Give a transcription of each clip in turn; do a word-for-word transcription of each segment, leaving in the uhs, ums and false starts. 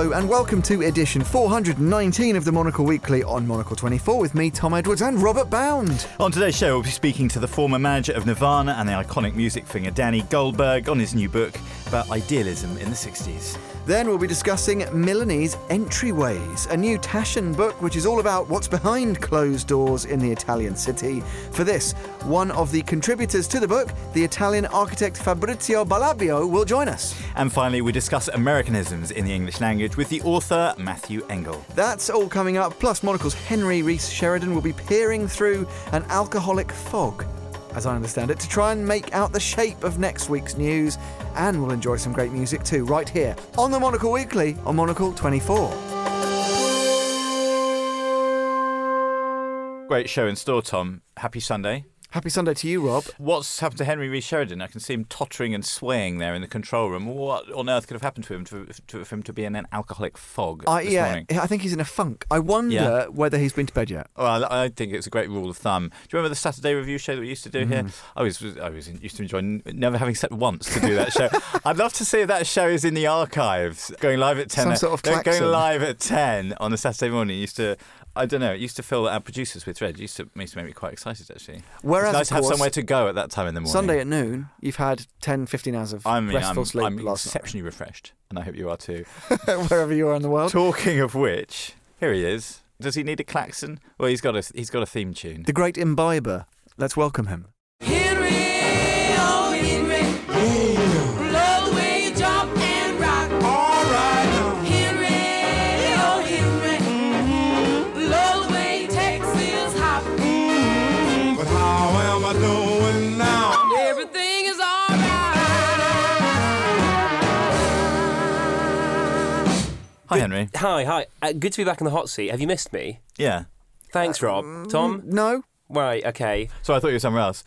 Hello and welcome to edition four hundred nineteen of the Monocle Weekly on Monocle twenty-four with me, Tom Edwards, and Robert Bound. On today's show, we'll be speaking to the former manager of Nirvana and the iconic music finger Danny Goldberg on his new book about idealism in the sixties. Then we'll be discussing Milanese Entryways, a new Taschen book which is all about what's behind closed doors in the Italian city. For this, one of the contributors to the book, the Italian architect Fabrizio Balabbio, will join us. And finally, we discuss Americanisms in the English language with the author Matthew Engel. That's all coming up, plus Monocle's Henry Rees Sheridan will be peering through an alcoholic fog, as I understand it, to try and make out the shape of next week's news. And we'll enjoy some great music too, right here on the Monocle Weekly on Monocle twenty-four. Great show in store, Tom. Happy Sunday. Happy Sunday to you, Rob. What's happened to Henry Rees Sheridan? I can see him tottering and swaying there in the control room. What on earth could have happened to him to, to, for him to be in an alcoholic fog I, this yeah, morning? I think he's in a funk. I wonder Yeah. whether he's been to bed yet. Well, I think it's a great rule of thumb. Do you remember the Saturday Review show that we used to do Mm. here? I was I was used to enjoy never having slept once to do that show. I'd love to see if that show is in the archives, going live at ten. Some sort of going klaxon. live at ten on a Saturday morning. It used to. I don't know. It used to fill our producers with dread. It used to, used to make me quite excited, actually. Whereas, it's nice of to have course, somewhere to go at that time in the morning. Sunday at noon, you've had ten, fifteen hours of I mean, restful I'm, sleep I'm last exceptionally refreshed, and I hope you are too. night. Wherever you are in the world. Talking of which, here he is. Does he need a klaxon? Well, he's got a he's got a theme tune. The great imbiber. Let's welcome him. Henry, oh Henry, love the way you jump and rock. All right now. Henry, oh Henry, mm-hmm. love the way you Texas hop. Mm-hmm. But how am I doing now? Everything is all right. Hi, Henry. Hi, hi. Uh, good to be back in the hot seat. Have you missed me? Yeah. Thanks, Rob. Tom? No? Right, okay. So I thought you were somewhere else.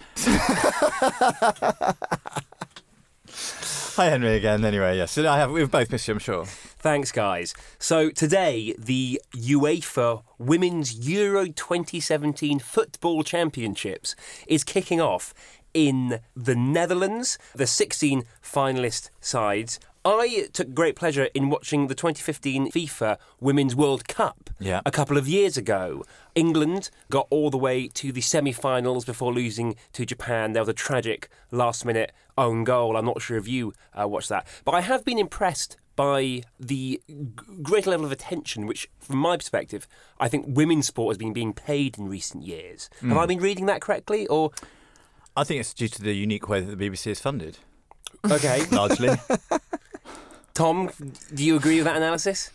Hi, Henry, again. Anyway, yes, I have. We've both missed you, I'm sure. Thanks, guys. So today, the UEFA Women's Euro twenty seventeen Football Championships is kicking off in the Netherlands. The sixteen finalist sides. I took great pleasure in watching the twenty fifteen FIFA Women's World Cup Yeah. a couple of years ago. England got all the way to the semi-finals before losing to Japan. There was a tragic last-minute own goal. I'm not sure if you uh, watched that. But I have been impressed by the g- greater level of attention, which, from my perspective, I think women's sport has been being paid in recent years. Have I been reading that correctly? Or I think it's due to the unique way that the B B C is funded, okay, largely. Tom, do you agree with that analysis?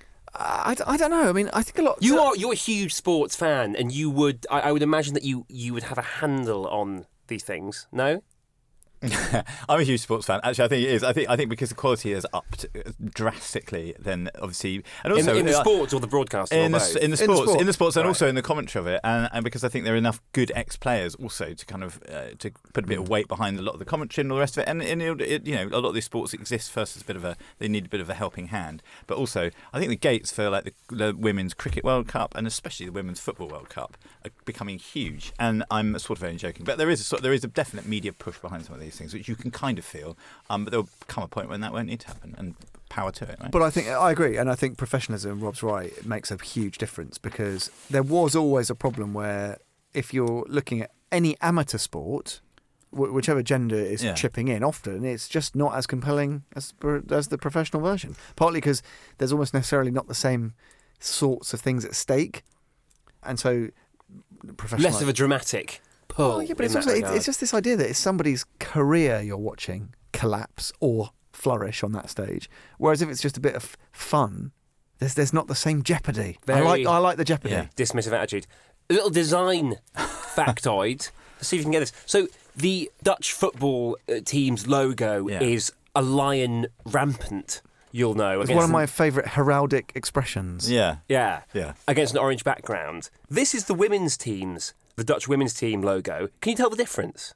I, I don't know. I mean, I think a lot... You are you're a huge sports fan, and you would I, I would imagine that you, you would have a handle on these things. No? I'm a huge sports fan. Actually, I think it is. I think I think because the quality has upped drastically, then obviously, and also in, in the uh, sports or the broadcasting? in or the, both? in the In the sports, in the sports. sports, and Right. also in the commentary of it, and, and because I think there are enough good ex-players also to kind of uh, to put a bit of weight behind a lot of the commentary and all the rest of it. And, and it, it, you know, a lot of these sports exist first as a bit of a they need a bit of a helping hand, but also I think the gates for like the, the Women's Cricket World Cup and especially the Women's Football World Cup are becoming huge. And I'm sort of only joking, but there is a, sort there is a definite media push behind some of these things, which you can kind of feel. Um, but there'll come a point when that won't need to happen, and power to it, right? But I think I agree, and I think professionalism, Rob's right, it makes a huge difference because there was always a problem where if you're looking at any amateur sport, wh- whichever gender is Yeah. chipping in, often it's just not as compelling as as the professional version. Partly because there's almost necessarily not the same sorts of things at stake, and so professional. Less of a dramatic pull. Oh, yeah, but in it's that also it's, regard. it's just this idea that it's somebody's career you're watching collapse or flourish on that stage. Whereas if it's just a bit of fun, there's there's not the same jeopardy. I Very- like I like the jeopardy. Yeah. dismissive attitude. A little design factoid. Let's see if you can get this. So the Dutch football uh, team's logo Yeah. is a lion rampant. You'll know. It's against one of an- my favourite heraldic expressions. yeah, Yeah. yeah. Against an orange background. This is the women's team's, the Dutch women's team logo. Can you tell the difference?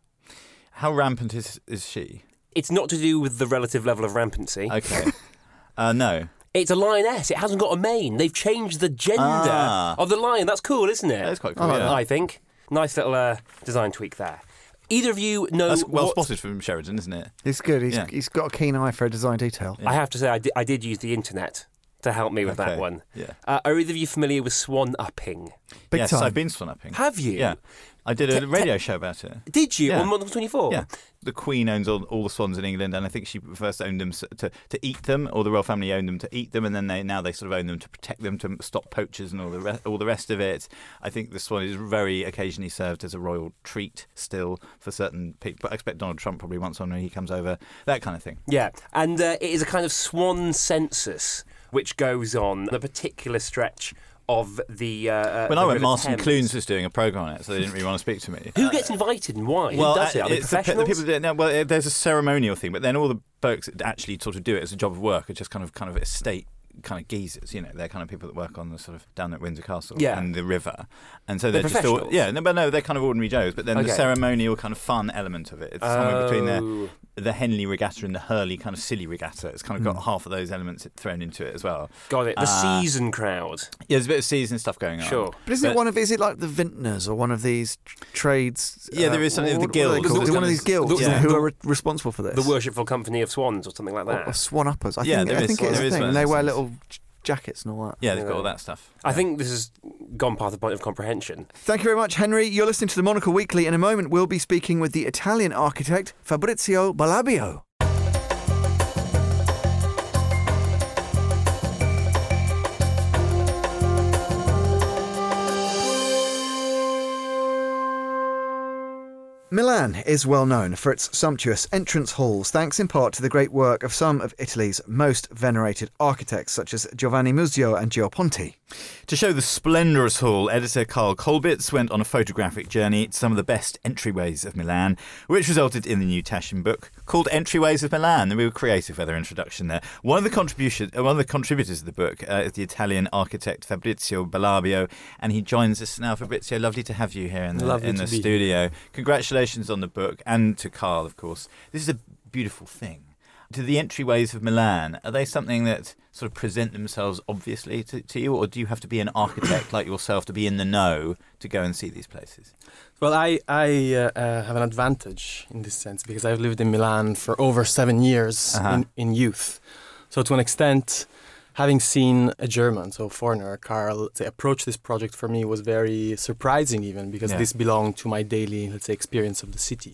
How rampant is is she? It's not to do with the relative level of rampancy. Okay. uh, no. It's a lioness. It hasn't got a mane. They've changed the gender Ah. of the lion. That's cool, isn't it? That is quite cool. I like yeah. I think. Nice little uh, design tweak there. Either of you know That's well what... spotted from Sheridan, isn't it? He's good. He's Yeah. he's got a keen eye for a design detail. I have to say, I did, I did use the internet to help me with Okay. that one. Yeah. Uh, are either of you familiar with swan upping? Big yes, time. I've been swan upping. Have you? Yeah. I did Te- a radio show about it. Did you? Yeah. On Model twenty-four? Yeah. The Queen owns all, all the swans in England, and I think she first owned them s- to, to eat them, or the royal family owned them to eat them, and then they now they sort of own them to protect them, to stop poachers and all the re- all the rest of it. I think the swan is very occasionally served as a royal treat still for certain people. But I expect Donald Trump probably wants one when he comes over, that kind of thing. Yeah, and uh, it is a kind of swan census which goes on a particular stretch of the. Uh, When the I went, River Martin Thames. Clunes was doing a programme on it, so they didn't really want to speak to me. Who gets invited and why? Who does uh, it? Are they it's the, pe- the professionals? people that, no, well, uh, there's a ceremonial thing, but then all the folks that actually sort of do it as a job of work are just kind of kind of estate kind of geezers, you know. They're kind of people that work on the sort of down at Windsor Castle Yeah. and the river, and so They're they're, just all, professionals? yeah, no, but no, they're kind of ordinary Joes. But then Okay. the ceremonial kind of fun element of it, it's somewhere between the Oh. the Henley Regatta and the Hurley kind of silly regatta. It's kind of got half of those elements thrown into it as well. Got it. The Uh, season crowd. Yeah, there's a bit of season stuff going on. Sure. But isn't it one of, is it like the vintners or one of these tr- trades? Yeah, there is something of the what- what are they guilds. called? Is it one of The- these guilds yeah. who are re- responsible for this? The Worshipful Company of Swans or something like Or, that. or swan uppers. I Yeah, think, there I is- think it is there a is thing. one And of they those wear things. little j- jackets and all that. Yeah, they've got all that stuff. I think this has gone past the point of comprehension. Thank you very much, Henry. You're listening to the Monocle Weekly. In a moment, we'll be speaking with the Italian architect Fabrizio Balabio. Milan is well known for its sumptuous entrance halls, thanks in part to the great work of some of Italy's most venerated architects, such as Giovanni Muzio and Gio Ponti. To show the splendourous hall, editor Karl Kolbitz went on a photographic journey to some of the best entryways of Milan, which resulted in the new Taschen book called Entryways of Milan. And we were creative with our introduction there. One of the contribution, uh, one of the contributors of the book uh, is the Italian architect Fabrizio Balabio, and he joins us now. Fabrizio, lovely to have you here in the, Lovely in to the be studio. Congratulations on the book, and to Karl, of course. This is a beautiful thing. Do the entryways of Milan, are they something that sort of present themselves obviously to, to you, or do you have to be an architect like yourself to be in the know to go and see these places? Well, I, I uh, uh, have an advantage in this sense because I've lived in Milan for over seven years Uh-huh. in, in youth. So to an extent, having seen a German, so a foreigner, Karl, to approach this project for me was very surprising even because Yeah. this belonged to my daily, let's say, experience of the city.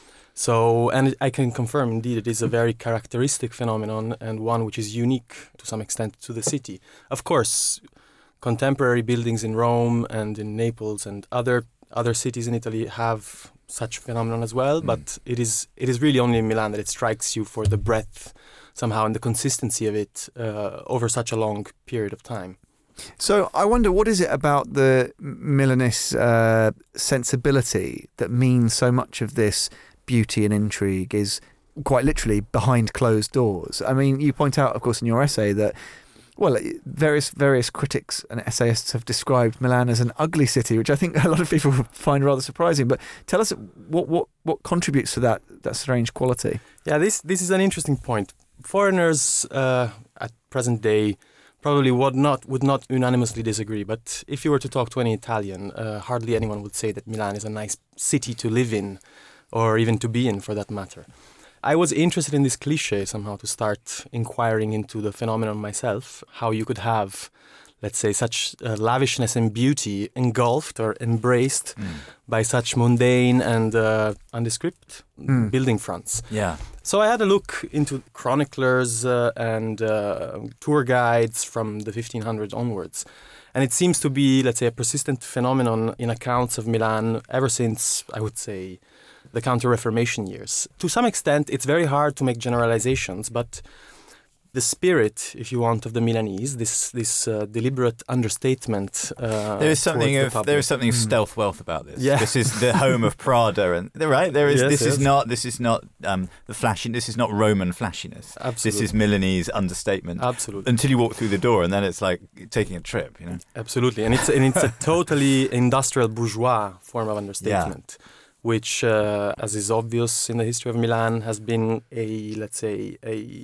So, and I can confirm indeed it is a very characteristic phenomenon and one which is unique to some extent to the city. Of course, contemporary buildings in Rome and in Naples and other other cities in Italy have such phenomenon as well, Mm. but it is it is really only in Milan that it strikes you for the breadth somehow and the consistency of it uh, over such a long period of time. So I wonder, what is it about the Milanese uh, sensibility that means so much of this beauty and intrigue is quite literally behind closed doors? I mean, you point out, of course, in your essay that, well, various various critics and essayists have described Milan as an ugly city, which I think a lot of people find rather surprising. But tell us what what, what contributes to that that strange quality. Yeah, this this is an interesting point. Foreigners uh, at present day probably would not would not unanimously disagree. But if you were to talk to any Italian, uh, hardly anyone would say that Milan is a nice city to live in, or even to be in, for that matter. I was interested in this cliche somehow to start inquiring into the phenomenon myself, how you could have, let's say, such uh, lavishness and beauty engulfed or embraced Mm. by such mundane and uh, nondescript Mm. building fronts. Yeah. So I had a look into chroniclers uh, and uh, tour guides from the fifteen hundreds onwards. And it seems to be, let's say, a persistent phenomenon in accounts of Milan ever since, I would say, the Counter-Reformation years. To some extent, it's very hard to make generalizations, but the spirit, if you want, of the Milanese, this this uh, deliberate understatement. Uh, There is something towards the of there is public. something of stealth wealth about this. Yeah. This is the home of Prada, and right there is. Yes, this yes. is not. This is not um, the flashy. This is not Roman flashiness. Absolutely. This is Milanese understatement. Absolutely. Until you walk through the door, and then it's like taking a trip. You know. Absolutely, and it's and it's a totally industrial bourgeois form of understatement, which, uh, as is obvious in the history of Milan, has been a let's say a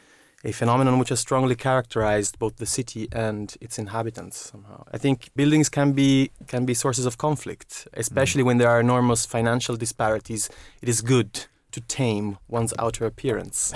a phenomenon which has strongly characterized both the city and its inhabitants somehow. I think buildings can be can be sources of conflict, especially when there are enormous financial disparities. It is good to tame one's outer appearance.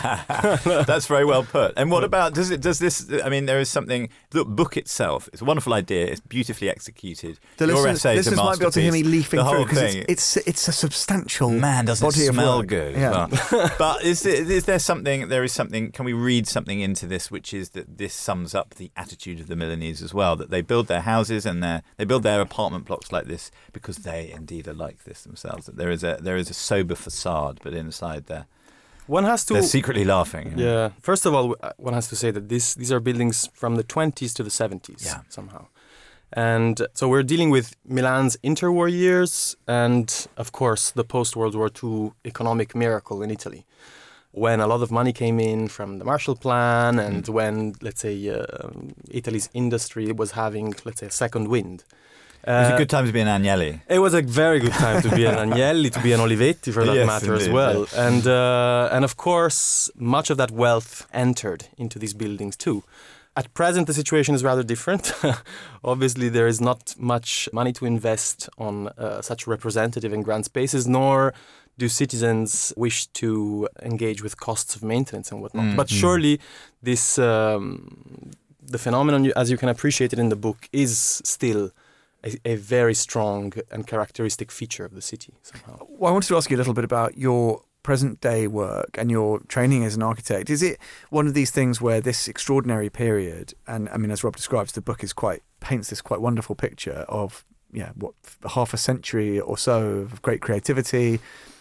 That's very well put. And what about, does it, does this, I mean, there is something, the book itself, it's a wonderful idea, it's beautifully executed. The Your listeners, essay is a listeners might be able to hear me masterpiece. leafing The through whole because thing. it's, it's it's a substantial Man, doesn't body it of smell work. good? Yeah. Well, but is there, is there something, there is something, can we read something into this, which is that this sums up the attitude of the Milanese as well, that they build their houses and their, they build their apartment blocks like this because they indeed are like this themselves, that there is a there is a sober facade, but inside there, One has to... they're secretly laughing. you know? Yeah. First of all, one has to say that this, these are buildings from the twenties to the seventies, Yeah. somehow. And so we're dealing with Milan's interwar years and, of course, the post-World War Two economic miracle in Italy, when a lot of money came in from the Marshall Plan and Mm. when, let's say, uh, Italy's industry was having, let's say, a second wind. It was Uh, a good time to be an Agnelli. It was a very good time to be an Agnelli, to be an Olivetti for that Yes, matter as indeed, well. And uh, and of course, much of that wealth entered into these buildings too. At present, the situation is rather different. Obviously, there is not much money to invest on uh, such representative and grand spaces, nor do citizens wish to engage with costs of maintenance and whatnot. Mm. But Mm. surely, this um, the phenomenon, as you can appreciate it in the book, is still a, a very strong and characteristic feature of the city somehow. Well, I wanted to ask you a little bit about your present day work and your training as an architect. Is it one of these things where this extraordinary period, and I mean, as Rob describes, the book is quite paints this quite wonderful picture of, yeah, what, half a century or so of great creativity,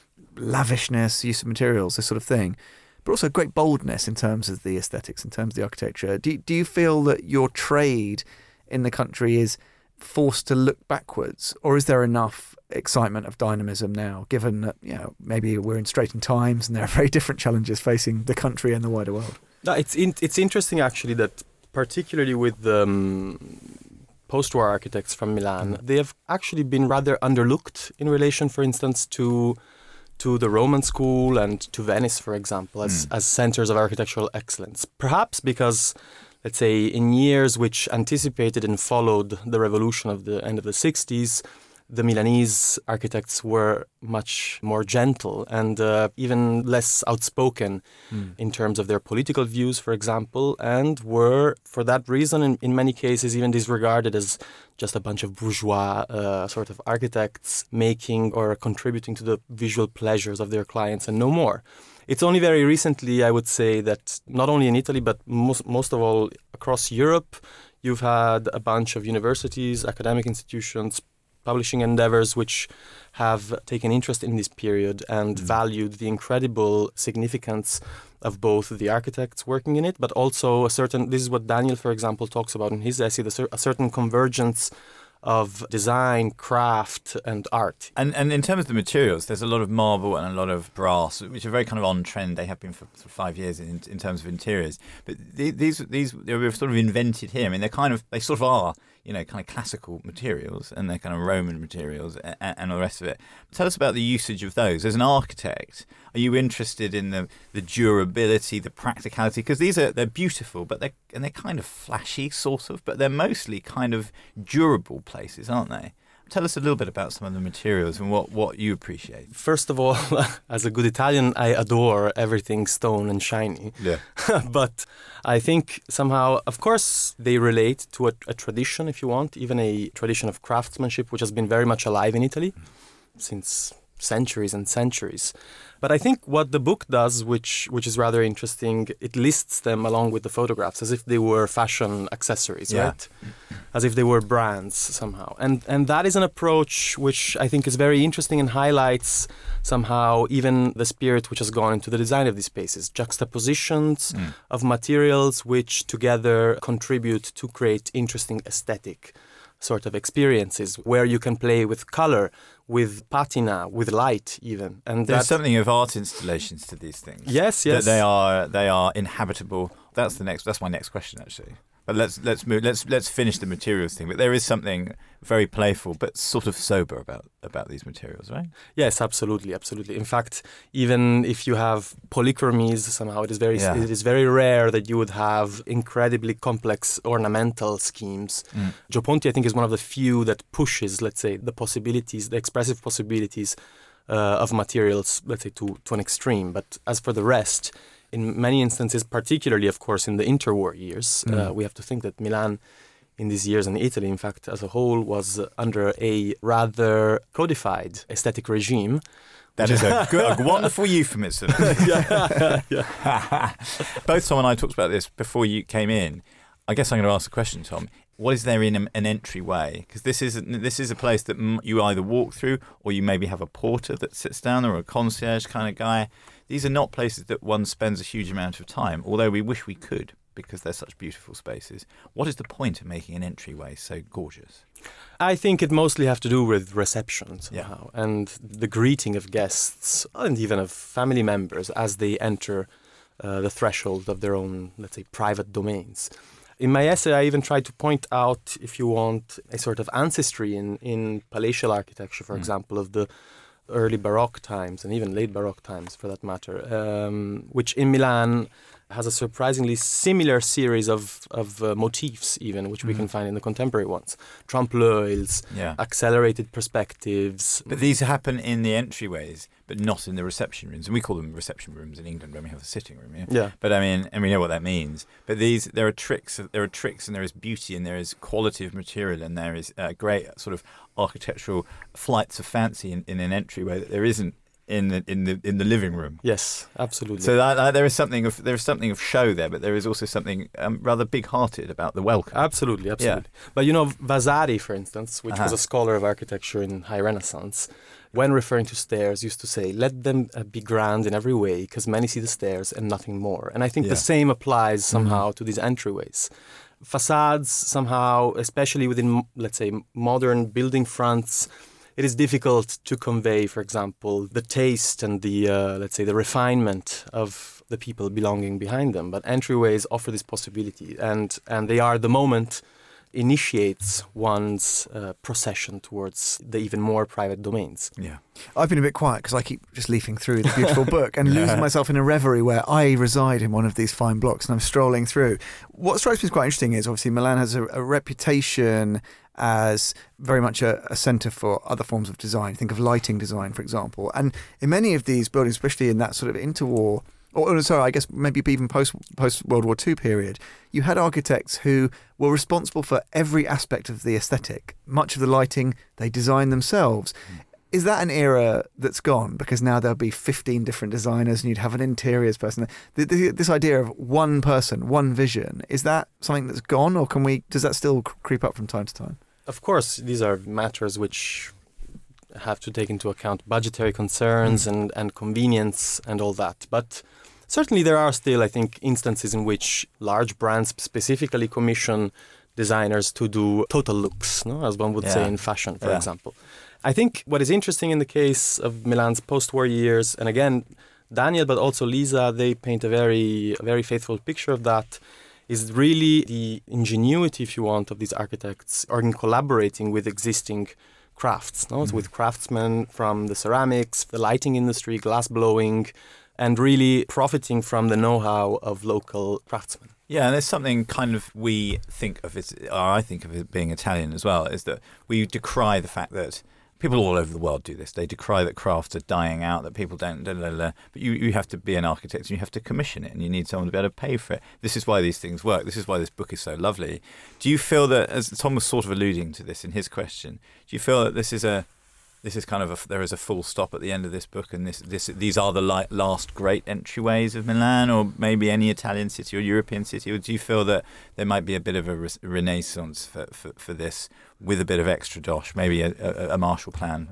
lavishness, use of materials, this sort of thing, but also great boldness in terms of the aesthetics, in terms of the architecture. Do, do you feel that your trade in the country is forced to look backwards, or is there enough excitement of dynamism now, given that, you know, maybe we're in straitened times and there are very different challenges facing the country and the wider world? No, it's in, it's interesting actually that particularly with the um, post-war architects from Milan, they have actually been rather underlooked in relation, for instance, to to the Roman school and to Venice, for example, as, Mm. as centers of architectural excellence. Perhaps because, let's say, in years which anticipated and followed the revolution of the end of the sixties, the Milanese architects were much more gentle and uh, even less outspoken Mm. in terms of their political views, for example, and were, for that reason, in, in many cases, even disregarded as just a bunch of bourgeois uh, sort of architects making or contributing to the visual pleasures of their clients and no more. It's only very recently, I would say, that not only in Italy, but most, most of all across Europe, you've had a bunch of universities, academic institutions, publishing endeavors which have taken interest in this period and Mm. valued the incredible significance of both the architects working in it, but also a certain, this is what Daniel, for example, talks about in his essay, the, cer- a certain convergence of design, craft, and art. And and in terms of the materials, there's a lot of marble and a lot of brass, which are very kind of on trend. They have been for, for five years in, in terms of interiors. But the, these these they were sort of invented here. I mean, they're kind of they sort of are, you know, kind of classical materials, and they're kind of Roman materials and, and all the rest of it. Tell us about the usage of those. As an architect, are you interested in the the durability, the practicality? Because these are they're beautiful, but they and they're kind of flashy, sort of, but they're mostly kind of durable places, aren't they? Tell us a little bit about some of the materials and what, what you appreciate. First of all, as a good Italian, I adore everything stone and shiny. Yeah. But I think somehow, of course, they relate to a, a tradition, if you want, even a tradition of craftsmanship, which has been very much alive in Italy since centuries and centuries. But I think what the book does, which which is rather interesting, it lists them along with the photographs as if they were fashion accessories, Yeah. right? As if they were brands somehow. And and that is an approach which I think is very interesting and highlights somehow even the spirit which has gone into the design of these spaces. Juxtapositions Mm. of materials which together contribute to create interesting aesthetic sort of experiences where you can play with color, with patina, with light even. And There's that's something of art installations to these things. Yes, yes. That they are they are inhabitable. That's the next. That's my next question actually. But let's let's move. Let's let's finish the materials thing. But there is something very playful, but sort of sober about about these materials, right? Yes, absolutely, absolutely. In fact, even if you have polychromies, somehow it is very Yeah. it is very rare that you would have incredibly complex ornamental schemes. Mm. Gio Ponti, I think, is one of the few that pushes, let's say, the possibilities, the expressive possibilities uh, of materials, let's say, to, to an extreme. But as for the rest, in many instances, particularly, of course, in the interwar years, Mm. uh, we have to think that Milan in these years, and Italy, in fact, as a whole, was uh, under a rather codified aesthetic regime. That is a, good, a wonderful euphemism. Both Tom and I talked about this before you came in. I guess I'm going to ask a question, Tom. What is there in a, an entryway? Because this is this is a place that m- you either walk through, or you maybe have a porter that sits down, or a concierge kind of guy. These are not places that one spends a huge amount of time, although we wish we could, because they're such beautiful spaces. What is the point of making an entryway so gorgeous? I think it mostly have to do with reception Yeah. somehow, and the greeting of guests and even of family members as they enter uh, the threshold of their own, let's say, private domains. In my essay, I even tried to point out, if you want, a sort of ancestry in, in palatial architecture, for Mm. example, of the early Baroque times and even late Baroque times, for that matter, um, which in Milan has a surprisingly similar series of, of uh, motifs, even, which we Mhm. can find in the contemporary ones. Trompe-l'œils, Yeah. accelerated perspectives. But these happen in the entryways, but not in the reception rooms. And we call them reception rooms in England when we have the sitting room. Yeah. Yeah. But I mean, and we know what that means. But these, there are tricks. There are tricks, and there is beauty, and there is quality of material, and there is uh, great sort of architectural flights of fancy in, in an entryway that there isn't in the in the in the living room. Yes, absolutely. So that, that there is something of there is something of show there, but there is also something um, rather big-hearted about the welcome. Absolutely, absolutely. But you know, Vasari, for instance, which was Uh-huh. a scholar of architecture in High Renaissance, when referring to stairs, used to say, let them uh, be grand in every way, because many see the stairs and nothing more. And I think Yeah. the same applies somehow to these entryways. Facades, somehow, especially within, m- let's say, m- modern building fronts, it is difficult to convey, for example, the taste and the, uh, let's say, the refinement of the people belonging behind them. But entryways offer this possibility, and, and they are the moment initiates one's uh, procession towards the even more private domains. Yeah. I've been a bit quiet because I keep just leafing through the beautiful book and losing myself in a reverie where I reside in one of these fine blocks and I'm strolling through. What strikes me as quite interesting is obviously Milan has a, a reputation as very much a, a centre for other forms of design. Think of lighting design, for example. And in many of these buildings, especially in that sort of interwar, or or sorry, I guess maybe even post post World War Two period, you had architects who were responsible for every aspect of the aesthetic. Much of the lighting they designed themselves. Is that an era that's gone? Because now there'll be fifteen different designers and you'd have an interiors person. The, the, this idea of one person, one vision, is that something that's gone, or can we? Does that still c- creep up from time to time? Of course, these are matters which have to take into account budgetary concerns Mm. and, and convenience and all that. But certainly there are still, I think, instances in which large brands specifically commission designers to do total looks, no? As one would say Yeah. in fashion, for Yeah. example. I think what is interesting in the case of Milan's post-war years, and again, Daniel, but also Lisa, they paint a very, a very faithful picture of that, is really the ingenuity, if you want, of these architects or in collaborating with existing crafts, no? So with craftsmen from the ceramics, the lighting industry, glass blowing, and really profiting from the know-how of local craftsmen. Yeah, and there's something kind of we think of it, or I think of it being Italian as well, is that we decry the fact that people all over the world do this. They decry that crafts are dying out, that people don't, da, da, da, da. But you, you have to be an architect and you have to commission it and you need someone to be able to pay for it. This is why these things work. This is why this book is so lovely. Do you feel that, as Tom was sort of alluding to this in his question, do you feel that this is a This is kind of a, there is a full stop at the end of this book, and this, this, these are the li- last great entryways of Milan, or maybe any Italian city or European city? Or do you feel that there might be a bit of a re- renaissance for, for, for this, with a bit of extra dosh, maybe a, a, a Marshall Plan,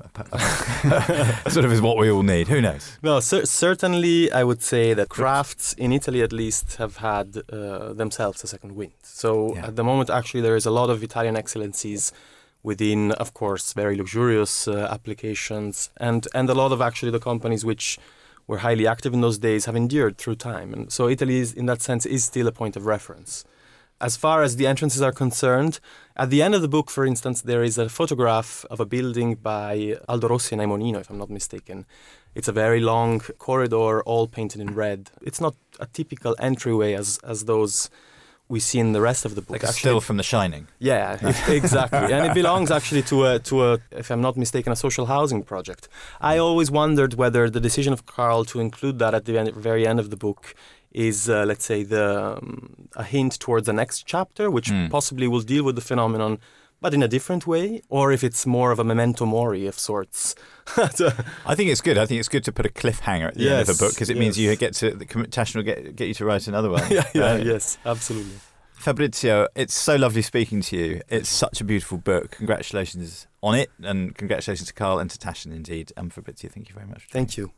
sort of is what we all need. Who knows? No, cer- certainly I would say that crafts in Italy at least have had uh, themselves a second wind. So Yeah. at the moment, actually, there is a lot of Italian excellencies within, of course, very luxurious uh, applications, and, and a lot of actually the companies which were highly active in those days have endured through time. And so Italy, is, in that sense, is still a point of reference. As far as the entrances are concerned, at the end of the book, for instance, there is a photograph of a building by Aldo Rossi and Aimonino, if I'm not mistaken. It's a very long corridor, all painted in red. It's not a typical entryway as, as those we see in the rest of the book. Like a Actually, still from The Shining. Yeah, it- exactly. And it belongs actually to a, to a, if I'm not mistaken, a social housing project. I always wondered whether the decision of Carl to include that at the end, very end of the book is, uh, let's say, the um, a hint towards the next chapter, which Mm. possibly will deal with the phenomenon, but in a different way, or if it's more of a memento mori of sorts. I think it's good. I think it's good to put a cliffhanger at the end of Yes, a book because it means yes. you get to the Tash will get get you to write another one. yeah, yeah, Right? yes, absolutely. Fabrizio, it's so lovely speaking to you. It's such a beautiful book. Congratulations on it, and congratulations to Carl and to Tashin indeed. And Fabrizio, thank you very much. Thank you.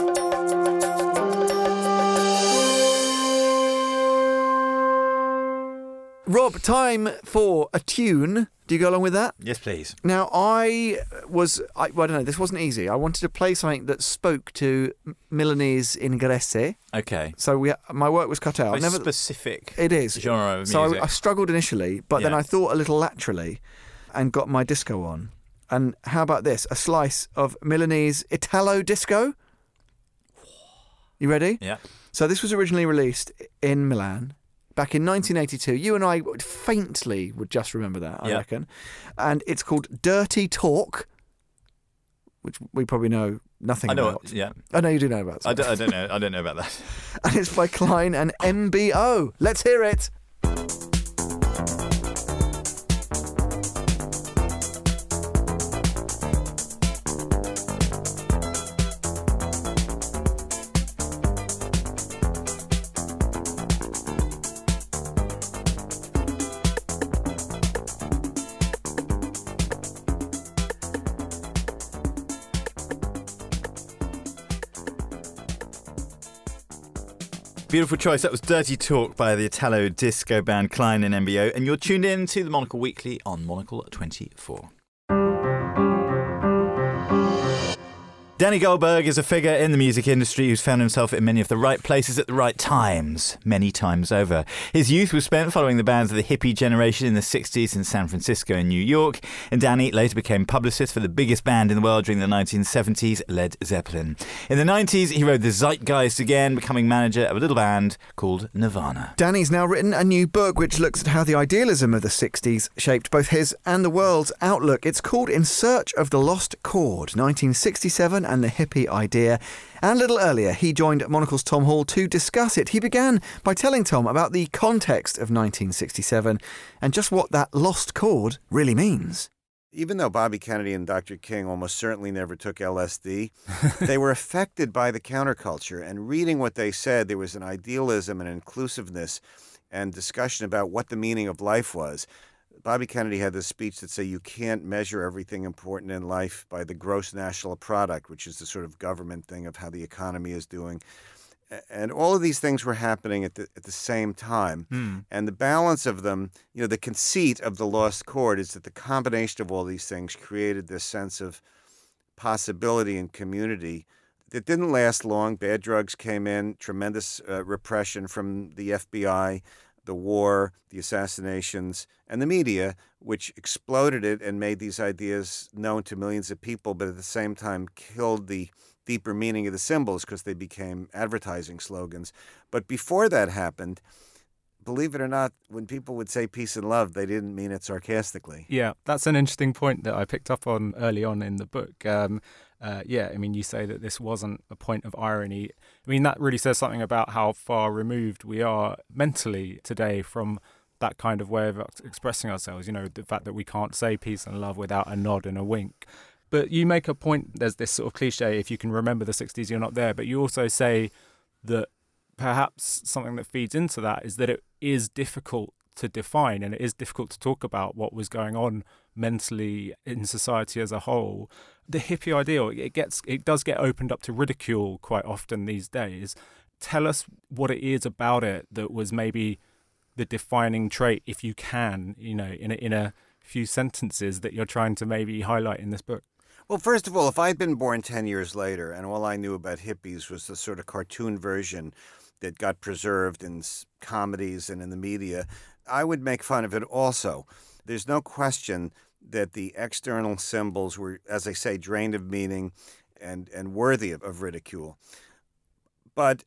Rob, time for a tune. Do you go along with that? Yes, please. Now, I was, I, well, I don't know, this wasn't easy. I wanted to play something that spoke to M- Milanese in Grèce. Okay. So we, my work was cut out. Very Never, specific it is. genre of So music. I, I struggled initially, but then Yeah. I thought a little laterally and got my disco on. And how about this? A slice of Milanese Italo disco. You ready? Yeah. So this was originally released in Milan back in nineteen eighty-two. You and I faintly would just remember that, I Yeah. reckon. And it's called Dirty Talk, which we probably know nothing I know. about. What, yeah. I know you do know about. I don't, I don't know. I don't know about that. And it's by Klein and M B O. Let's hear it. Beautiful choice. That was Dirty Talk by the Italo disco band Klein and M B O. And you're tuned in to the Monocle Weekly on Monocle twenty-four. Danny Goldberg is a figure in the music industry who's found himself in many of the right places at the right times, many times over. His youth was spent following the bands of the hippie generation in the sixties in San Francisco and New York, and Danny later became publicist for the biggest band in the world during the nineteen seventies, Led Zeppelin. In the nineties, he rode the zeitgeist again, becoming manager of a little band called Nirvana. Danny's now written a new book which looks at how the idealism of the sixties shaped both his and the world's outlook. It's called In Search of the Lost Chord, nineteen sixty-seven and the hippie idea. And a little earlier, he joined Monocle's Tom Hall to discuss it. He began by telling Tom about the context of nineteen sixty-seven and just what that lost chord really means. Even though Bobby Kennedy and Doctor King almost certainly never took L S D, they were affected by the counterculture. And reading what they said, there was an idealism and inclusiveness and discussion about what the meaning of life was. Bobby Kennedy had this speech that said you can't measure everything important in life by the gross national product, which is the sort of government thing of how the economy is doing. And all of these things were happening at the at the same time. Mm. And the balance of them, you know, the conceit of the lost chord is that the combination of all these things created this sense of possibility and community that didn't last long. Bad drugs came in, tremendous uh, repression from the F B I, the war, the assassinations, and the media, which exploded it and made these ideas known to millions of people, but at the same time killed the deeper meaning of the symbols because they became advertising slogans. But before that happened, believe it or not, when people would say peace and love, they didn't mean it sarcastically. Yeah, that's an interesting point that I picked up on early on in the book. Um, uh, yeah, I mean, you say that this wasn't a point of irony. I mean, that really says something about how far removed we are mentally today from that kind of way of ex- expressing ourselves. You know, the fact that we can't say peace and love without a nod and a wink. But you make a point, there's this sort of cliche, if you can remember the sixties, you're not there. But you also say that perhaps something that feeds into that is that it is difficult to define and it is difficult to talk about what was going on mentally in society as a whole. The hippie ideal, it gets it does get opened up to ridicule quite often these days. Tell us what it is about it that was maybe the defining trait, if you can, you know, in a, in a few sentences that you're trying to maybe highlight in this book. Well, first of all, if I'd been born ten years later and all I knew about hippies was the sort of cartoon version that got preserved in comedies and in the media, I would make fun of it also. There's no question that the external symbols were, as I say, drained of meaning and, and worthy of, of ridicule. But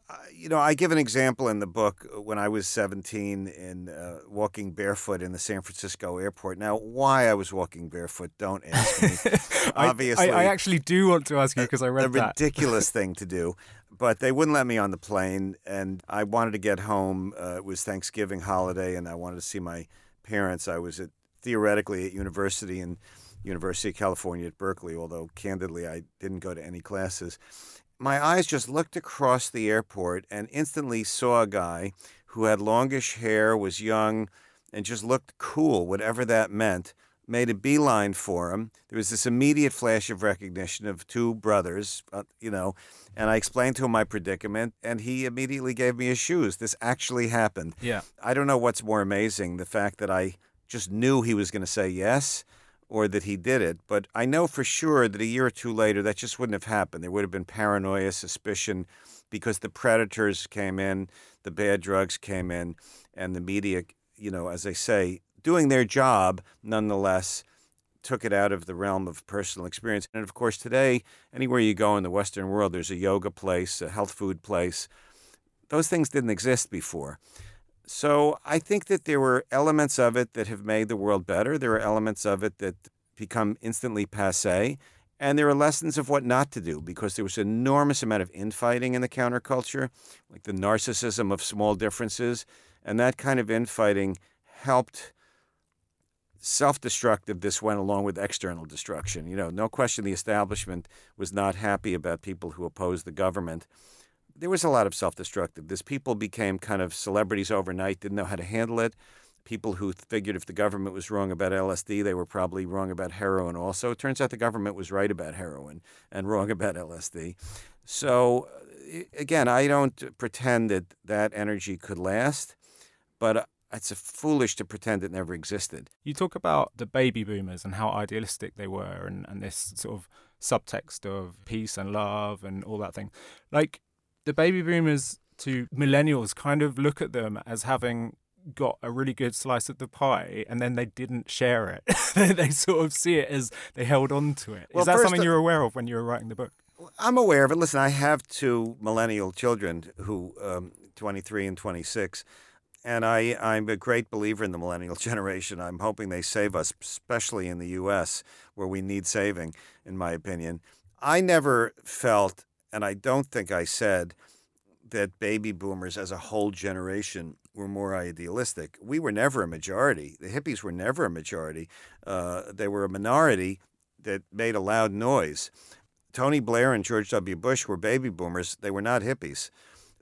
Uh, you know, I give an example in the book when I was seventeen in uh, walking barefoot in the San Francisco airport. Now, why I was walking barefoot, don't ask me. I, Obviously, I, I actually do want to ask you because I read a that. ridiculous thing to do. But they wouldn't let me on the plane, and I wanted to get home. Uh, it was Thanksgiving holiday, and I wanted to see my parents. I was at, theoretically at university in University of California at Berkeley, although candidly I didn't go to any classes. My eyes just looked across the airport and instantly saw a guy who had longish hair, was young, and just looked cool, whatever that meant, made a beeline for him. There was this immediate flash of recognition of two brothers, uh, you know, and I explained to him my predicament, and he immediately gave me his shoes. This actually happened. Yeah. I don't know what's more amazing, the fact that I just knew he was going to say yes, or that he did it. But I know for sure that a year or two later, that just wouldn't have happened. There would have been paranoia, suspicion, because the predators came in, the bad drugs came in, and the media, you know, as I say, doing their job, nonetheless, took it out of the realm of personal experience. And of course, today, anywhere you go in the Western world, there's a yoga place, a health food place. Those things didn't exist before. So I think that there were elements of it that have made the world better. There are elements of it that become instantly passé. And there are lessons of what not to do, because there was an enormous amount of infighting in the counterculture, like the narcissism of small differences. And that kind of infighting helped self-destructive. This went along with external destruction. You know, no question the establishment was not happy about people who opposed the government. There was a lot of self-destructive. This people became kind of celebrities overnight, didn't know how to handle it. People who figured if the government was wrong about L S D, they were probably wrong about heroin also. It turns out the government was right about heroin and wrong about L S D. So, again, I don't pretend that that energy could last, but it's foolish to pretend it never existed. You talk about the baby boomers and how idealistic they were, and, and this sort of subtext of peace and love and all that thing. Like, the baby boomers to millennials kind of look at them as having got a really good slice of the pie, and then they didn't share it. they, they sort of see it as they held on to it. Well, Is that first, something uh, you were aware of when you were writing the book? I'm aware of it. Listen, I have two millennial children who, um, twenty-three and twenty-six, and I, I'm a great believer in the millennial generation. I'm hoping they save us, especially in the U S, where we need saving, in my opinion. I never felt, and I don't think I said, that baby boomers as a whole generation were more idealistic. We were never a majority. The hippies were never a majority. Uh, they were a minority that made a loud noise. Tony Blair and George W. Bush were baby boomers. They were not hippies.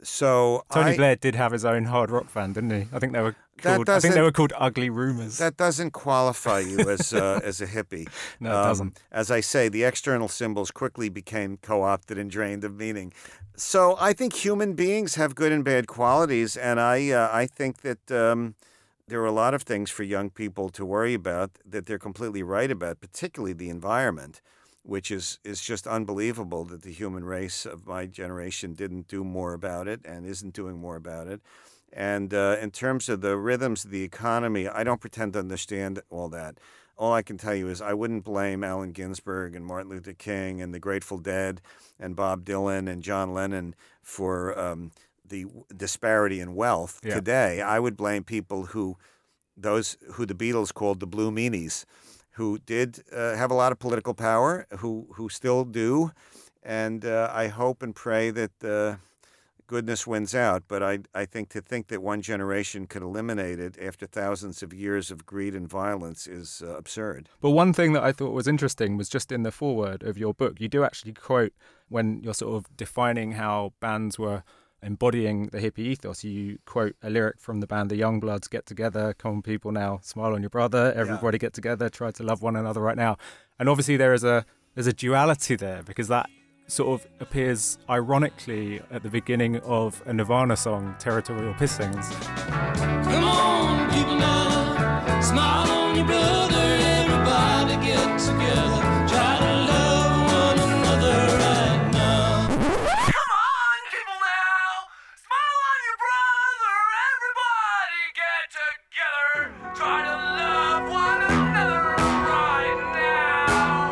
So Tony I, Blair did have his own hard rock band, didn't he? I think they were That called. I think they doesn't- were called Ugly Rumors. That doesn't qualify you as uh, as a hippie. No, it doesn't. As I say, the external symbols quickly became co-opted and drained of meaning. So I think human beings have good and bad qualities, and I uh, I think that um, there are a lot of things for young people to worry about that they're completely right about, particularly the environment, which is, is just unbelievable that the human race of my generation didn't do more about it and isn't doing more about it. And uh, in terms of the rhythms of the economy, I don't pretend to understand all that. All I can tell you is I wouldn't blame Allen Ginsberg and Martin Luther King and the Grateful Dead and Bob Dylan and John Lennon for um, the disparity in wealth Yeah. today. I would blame people who, those who the Beatles called the Blue Meanies, who did uh, have a lot of political power, who who still do, and uh, I hope and pray that uh, goodness wins out. But I I think to think that one generation could eliminate it after thousands of years of greed and violence is uh, absurd. But one thing that I thought was interesting was just in the foreword of your book, you do actually quote, when you're sort of defining how bands were embodying the hippie ethos, you quote a lyric from the band The Youngbloods, "Get together, come on people now, smile on your brother, everybody get together, try to love one another right now." And obviously there is a there's a duality there, because that sort of appears ironically at the beginning of a Nirvana song, Territorial Pissings. Come on, people now, smile on your brother, everybody get together, try to love one another right now. Come on, people now, smile on your brother, everybody get together, try to love one another right now.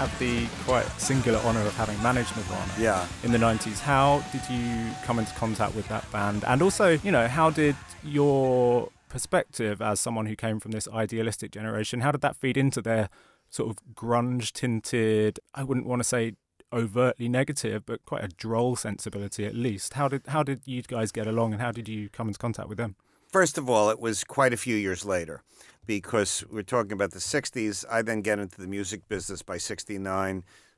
had the quite singular honour of having managed Nirvana Yeah. in the nineties. How did you come into contact with that band? And also, you know, how did your perspective as someone who came from this idealistic generation, how did that feed into their sort of grunge-tinted, I wouldn't want to say overtly negative, but quite a droll sensibility at least? How did how did you guys get along, and how did you come into contact with them? First of all, it was quite a few years later, because we're talking about the sixties. I then get into the music business by sixty-nine.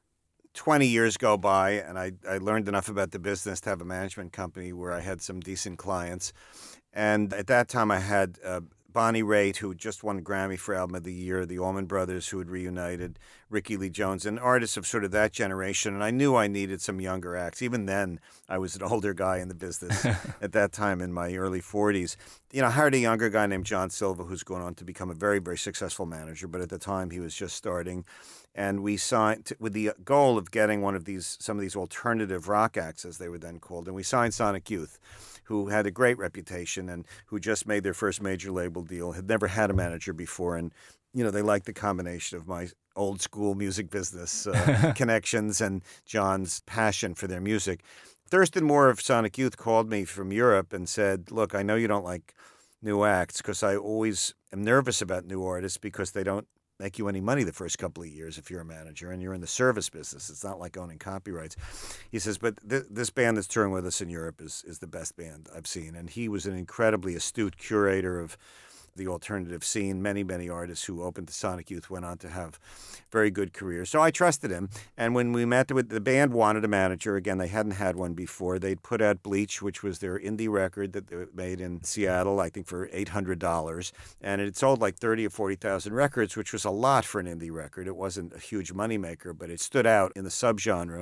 twenty years go by, and I, I learned enough about the business to have a management company where I had some decent clients. And at that time, I had uh, Bonnie Raitt, who just won a Grammy for Album of the Year, the Allman Brothers, who had reunited, Ricky Lee Jones, and artists of sort of that generation. And I knew I needed some younger acts. Even then, I was an older guy in the business at that time in my early forties. You know, I hired a younger guy named John Silva, who's gone on to become a very, very successful manager. But at the time, he was just starting. And we signed with the goal of getting one of these, some of these alternative rock acts, as they were then called. And we signed Sonic Youth, who had a great reputation and who just made their first major label deal, had never had a manager before. And, you know, they liked the combination of my old school music business uh, connections and John's passion for their music. Thurston Moore of Sonic Youth called me from Europe and said, look, I know you don't like new acts, because I always am nervous about new artists because they don't make you any money the first couple of years if you're a manager and you're in the service business. It's not like owning copyrights. He says, but th- this band that's touring with us in Europe is, is the best band I've seen. And he was an incredibly astute curator of the alternative scene. Many, many artists who opened the Sonic Youth went on to have very good careers. So I trusted him. And when we met with the band, wanted a manager. Again, they hadn't had one before. They'd put out Bleach, which was their indie record that they made in Seattle, I think for eight hundred dollars. And it sold like thirty or forty thousand records, which was a lot for an indie record. It wasn't a huge moneymaker, but it stood out in the subgenre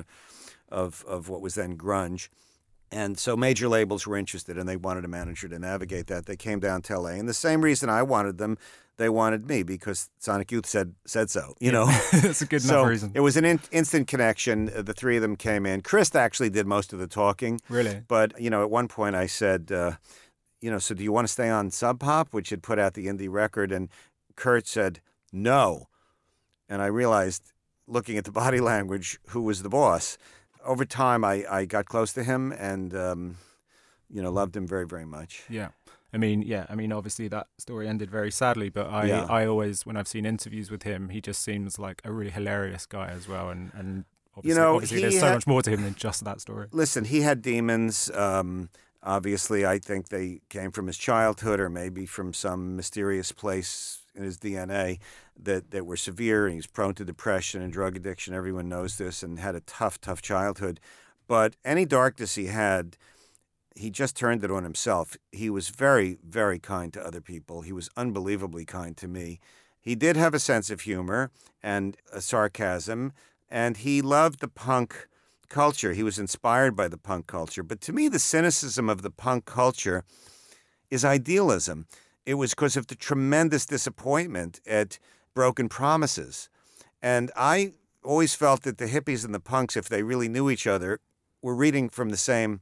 of, of what was then grunge. And so major labels were interested, and they wanted a manager to navigate that. They came down to L A. And the same reason I wanted them, they wanted me, because Sonic Youth said said so, you know. That's a good enough so reason. It was an in- instant connection. Uh, The three of them came in. Chris actually did most of the talking. Really? But, you know, at one point I said, uh, you know, so do you want to stay on Sub Pop, which had put out the indie record? And Kurt said, no. And I realized, looking at the body language, who was the boss. Over time, I, I got close to him and, um, you know, loved him very, very much. Yeah. I mean, yeah, I mean, obviously that story ended very sadly, but I, Yeah. I always, when I've seen interviews with him, he just seems like a really hilarious guy as well. And, and obviously, know, obviously he there's so had- much more to him than just that story. Listen, he had demons. Um, obviously, I think they came from his childhood or maybe from some mysterious place in his D N A that, that were severe. And he's prone to depression and drug addiction. Everyone knows this, and had a tough, tough childhood. But any darkness he had, he just turned it on himself. He was very, very kind to other people. He was unbelievably kind to me. He did have a sense of humor and a sarcasm, and he loved the punk culture. He was inspired by the punk culture. But to me, the cynicism of the punk culture is idealism. It was because of the tremendous disappointment at broken promises. And I always felt that the hippies and the punks, if they really knew each other, were reading from the same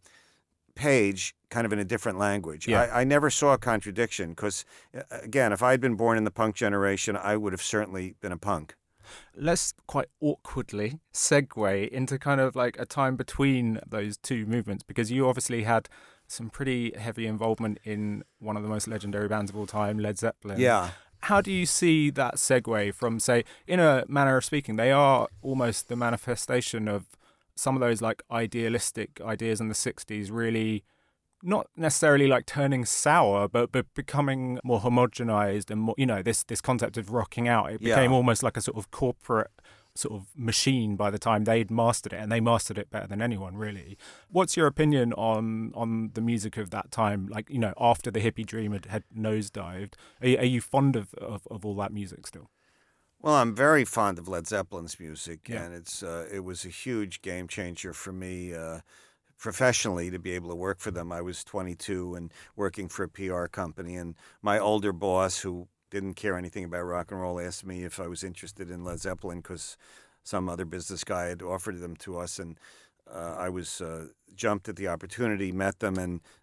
page, kind of in a different language. Yeah. I, I never saw a contradiction because, again, if I had been born in the punk generation, I would have certainly been a punk. Let's quite awkwardly segue into kind of like a time between those two movements, because you obviously had some pretty heavy involvement in one of the most legendary bands of all time, Led Zeppelin. Yeah. How do you see that segue from, say, in a manner of speaking, they are almost the manifestation of some of those like idealistic ideas in the sixties, really not necessarily like turning sour, but but becoming more homogenized and more, you know, this this concept of rocking out. It became Yeah. almost like a sort of corporate sort of machine by the time they'd mastered it, and they mastered it better than anyone, really. What's your opinion on on the music of that time? Like, you know, after the hippie dream had, had nosedived, are you, are you fond of, of, of all that music still? Well, I'm very fond of Led Zeppelin's music, Yeah. and it's uh, it was a huge game changer for me uh, professionally to be able to work for them. I was twenty-two and working for a P R company, and my older boss, who didn't care anything about rock and roll, asked me if I was interested in Led Zeppelin because some other business guy had offered them to us, and uh, I was uh, jumped at the opportunity, met them, and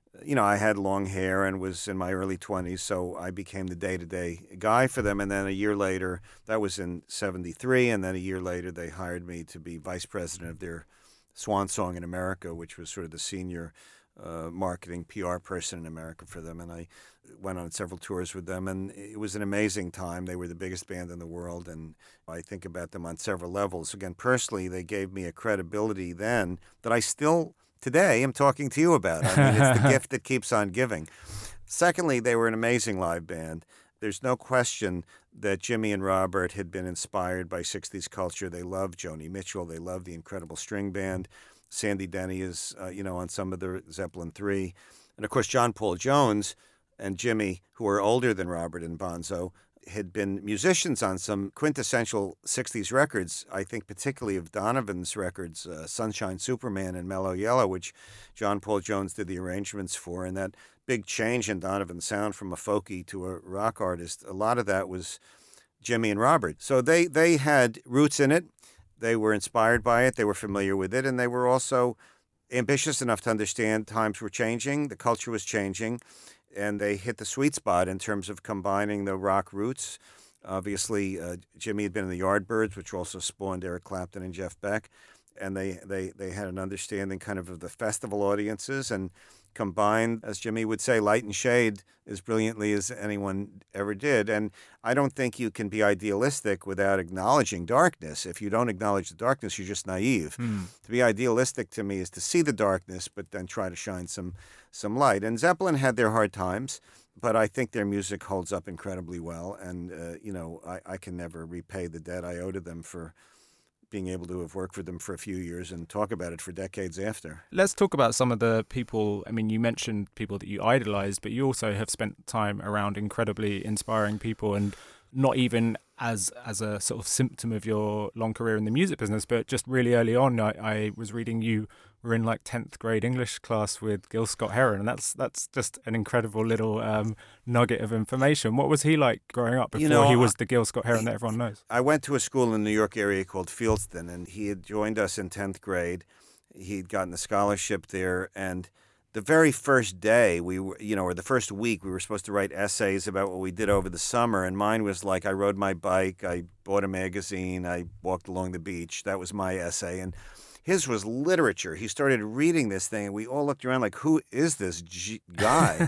you know, I had long hair and was in my early twenties, so I became the day-to-day guy for them. And then a year later, that was in seventy-three, and then a year later they hired me to be vice president of their Swan Song in America, which was sort of the senior uh, marketing P R person in America for them. And I went on several tours with them, and it was an amazing time. They were the biggest band in the world, and I think about them on several levels. Again, personally, they gave me a credibility then that I still... today, I'm talking to you about. I mean, it's the gift that keeps on giving. Secondly, they were an amazing live band. There's no question that Jimmy and Robert had been inspired by sixties culture. They loved Joni Mitchell. They loved the incredible string band. Sandy Denny is, uh, you know, on some of the Zeppelin three. And, of course, John Paul Jones and Jimmy, who are older than Robert and Bonzo, had been musicians on some quintessential sixties records, I think particularly of Donovan's records, uh, Sunshine Superman and Mellow Yellow, which John Paul Jones did the arrangements for. And that big change in Donovan's sound from a folky to a rock artist, a lot of that was Jimmy and Robert. So they, they had roots in it. They were inspired by it. They were familiar with it. And they were also ambitious enough to understand times were changing. The culture was changing. And they hit the sweet spot in terms of combining the rock roots. Obviously, uh, Jimmy had been in the Yardbirds, which also spawned Eric Clapton and Jeff Beck. And they, they, they had an understanding kind of of the festival audiences and combined, as Jimmy would say, light and shade as brilliantly as anyone ever did. And I don't think you can be idealistic without acknowledging darkness. If you don't acknowledge the darkness, you're just naive. Mm. To be idealistic to me is to see the darkness, but then try to shine some some light. And Zeppelin had their hard times, but I think their music holds up incredibly well. And, uh, you know, I, I can never repay the debt I owe to them for being able to have worked for them for a few years and talk about it for decades after. Let's talk about some of the people. I mean, you mentioned people that you idolized, but you also have spent time around incredibly inspiring people, and not even as as a sort of symptom of your long career in the music business, but just really early on, I, I was reading you were in like tenth grade English class with Gil Scott-Heron, and that's that's just an incredible little um, nugget of information. What was he like growing up before you know, he was the Gil Scott-Heron that everyone knows? I went to a school in the New York area called Fieldston, and he had joined us in tenth grade. He'd gotten a scholarship there, and the very first day, we were, you know, or the first week, we were supposed to write essays about what we did over the summer, and mine was like, I rode my bike, I bought a magazine, I walked along the beach. That was my essay, and his was literature. He started reading this thing, and we all looked around like, who is this G- guy?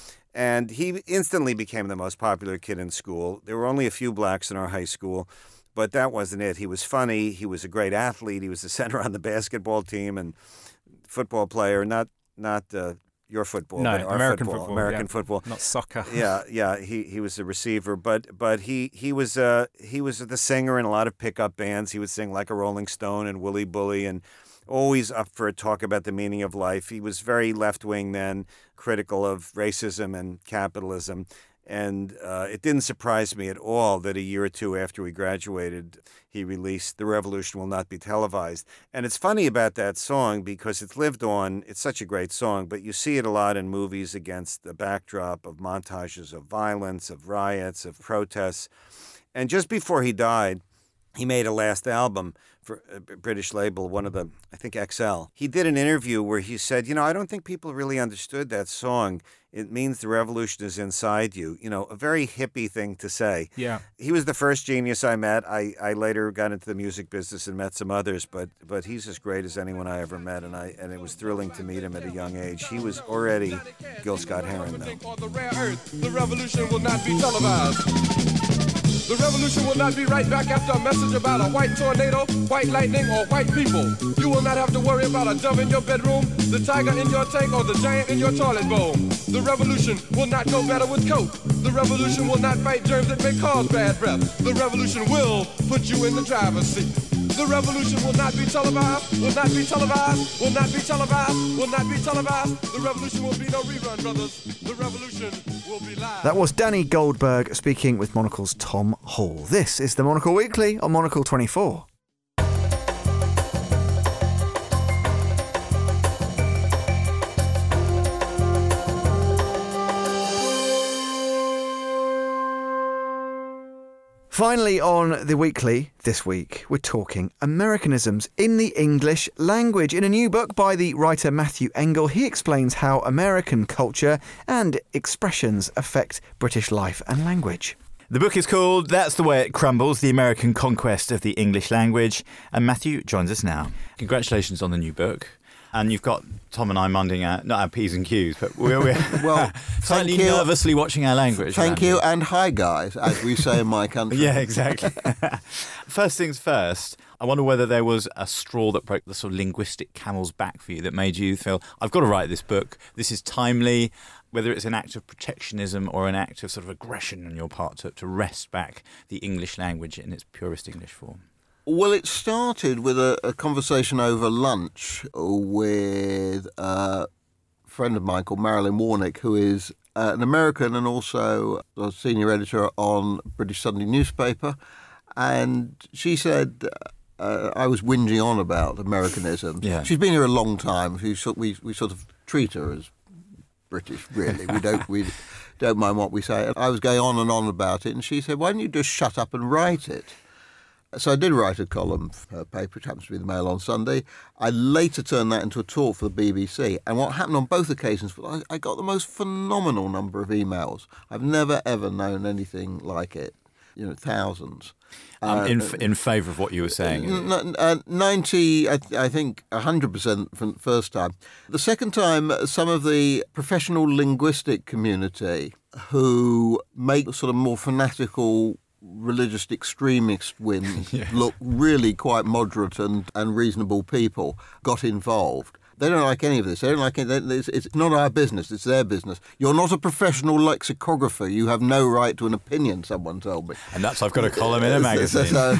And he instantly became the most popular kid in school. There were only a few blacks in our high school, but that wasn't it. He was funny. He was a great athlete. He was the center on the basketball team and football player, not not uh, your football, no, but our American football, football, American yeah. football, not soccer. yeah, yeah. He he was a receiver, but but he he was uh he was the singer in a lot of pickup bands. He would sing Like a Rolling Stone and Willy Bully, and always up for a talk about the meaning of life. He was very left wing then, critical of racism and capitalism. And uh, it didn't surprise me at all that a year or two after we graduated, he released The Revolution Will Not Be Televised. And it's funny about that song because it's lived on. It's such a great song, but you see it a lot in movies against the backdrop of montages of violence, of riots, of protests. And just before he died, he made a last album for a British label, one of the, I think, X L. He did an interview where he said, you know, I don't think people really understood that song. It means the revolution is inside you. You know, a very hippie thing to say. Yeah. He was the first genius I met. I, I later got into the music business and met some others, but but he's as great as anyone I ever met, and I and it was thrilling to meet him at a young age. He was already Gil Scott-Heron, though. The revolution will not be televised. The revolution will not be right back after a message about a white tornado, white lightning, or white people. You will not have to worry about a dove in your bedroom, the tiger in your tank, or the giant in your toilet bowl. The revolution will not go better with Coke. The revolution will not fight germs that may cause bad breath. The revolution will put you in the driver's seat. The revolution will not be televised, will not be televised, will not be televised, will not be televised. The revolution will be no rerun, brothers. The revolution will be live. That was Danny Goldberg speaking with Monocle's Tom Hall. This is the Monocle Weekly on Monocle twenty-four. Finally, on The Weekly this week, we're talking Americanisms in the English language. In a new book by the writer Matthew Engel, he explains how American culture and expressions affect British life and language. The book is called That's the Way It Crumbles, The American Conquest of the English Language. And Matthew joins us now. Congratulations on the new book. And you've got Tom and I minding our, not our P's and Q's, but we're, we're well, slightly you. nervously watching our language. Thank you, and hi, guys, as we say in my country. Yeah, exactly. First things first, I wonder whether there was a straw that broke the sort of linguistic camel's back for you that made you feel, I've got to write this book, this is timely, whether it's an act of protectionism or an act of sort of aggression on your part to, to wrest back the English language in its purest English form. Well, it started with a, a conversation over lunch with a friend of mine called Marilyn Warnick, who is uh, an American and also a senior editor on British Sunday newspaper. And she said uh, I was whinging on about Americanism. Yeah. She's been here a long time. She, we, we sort of treat her as British, really. We don't we don't mind what we say. I was going on and on about it, and she said, why don't you just shut up and write it? So I did write a column for her paper, which happens to be the Mail on Sunday. I later turned that into a talk for the B B C. And what happened on both occasions was I, I got the most phenomenal number of emails. I've never, ever known anything like it. You know, thousands. Um, uh, in in favour of what you were saying? N- uh, ninety, I, I think, one hundred percent from the first time. The second time, some of the professional linguistic community who make sort of more fanatical religious extremist wings yeah. look really quite moderate and, and reasonable people got involved. They don't like any of this. They don't like it. It's, it's not our business. It's their business. You're not a professional lexicographer. You have no right to an opinion, someone told me. And that's I've got a column in a magazine. So,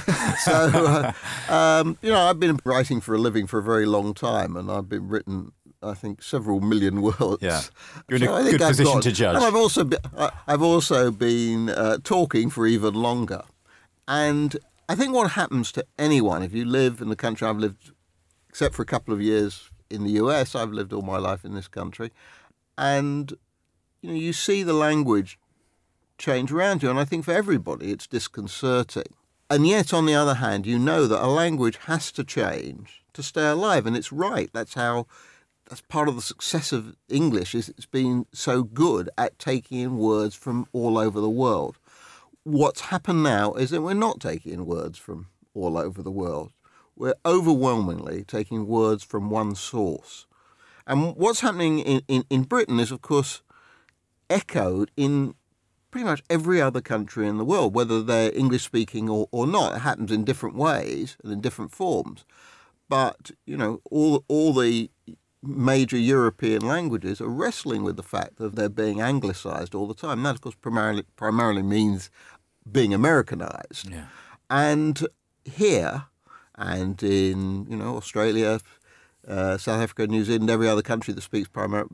so uh, um, you know, I've been writing for a living for a very long time, and I've been written, I think, several million words. Yeah, you're in so a good I've position got, to judge. And I've also been, I've also been uh, talking for even longer. And I think what happens to anyone, if you live in the country I've lived, except for a couple of years in the U S, I've lived all my life in this country, and you know, you see the language change around you, and I think for everybody it's disconcerting. And yet, on the other hand, you know that a language has to change to stay alive, and it's right. That's how. That's part of the success of English, is it's been so good at taking in words from all over the world. What's happened now is that we're not taking in words from all over the world. We're overwhelmingly taking words from one source. And what's happening in, in, in Britain is, of course, echoed in pretty much every other country in the world, whether they're English-speaking or, or not. It happens in different ways and in different forms. But, you know, all all the major European languages are wrestling with the fact that they're being anglicised all the time. And that, of course, primarily primarily means being Americanized. Yeah. And here, and in you know Australia, uh, South Africa, New Zealand, every other country that speaks primarily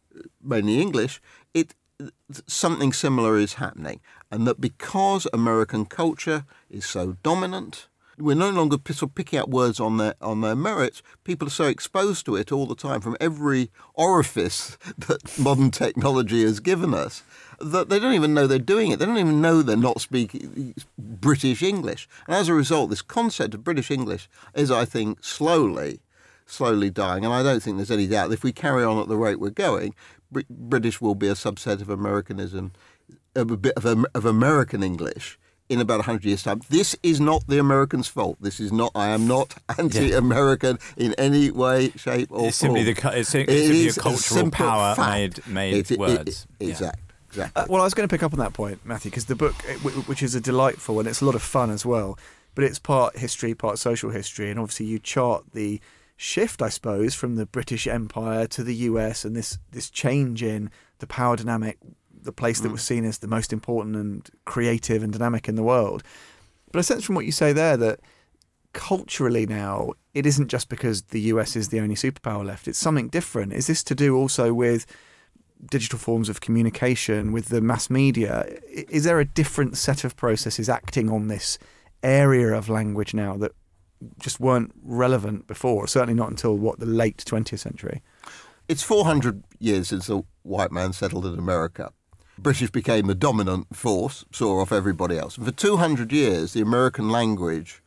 mainly English, it something similar is happening, and that because American culture is so dominant, we're no longer sort of picking up words on their on their merits. People are so exposed to it all the time from every orifice that modern technology has given us that they don't even know they're doing it. They don't even know they're not speaking British English. And as a result, this concept of British English is, I think, slowly, slowly dying. And I don't think there's any doubt that if we carry on at the rate we're going, Br- British will be a subset of Americanism, of a bit of, of American English in about one hundred years' time. This is not the Americans' fault. This is not, I am not anti-American yeah. in any way, shape or it's form. Simply the, it's simply it a is cultural a power fact. made, made it, words. It, it, exactly. Exactly. Uh, well, I was going to pick up on that point, Matthew, because the book, which is a delightful and it's a lot of fun as well, but it's part history, part social history, and obviously you chart the shift, I suppose, from the British Empire to the U S and this, this change in the power dynamic, the place that mm. was seen as the most important and creative and dynamic in the world. But I sense from what you say there that culturally now, it isn't just because the U S is the only superpower left, it's something different. Is this to do also with digital forms of communication, with the mass media? Is there a different set of processes acting on this area of language now that just weren't relevant before? Certainly not until, what, the late twentieth century? It's four hundred years since a white man settled in America. British became the dominant force, saw off everybody else. And for two hundred years, the American language,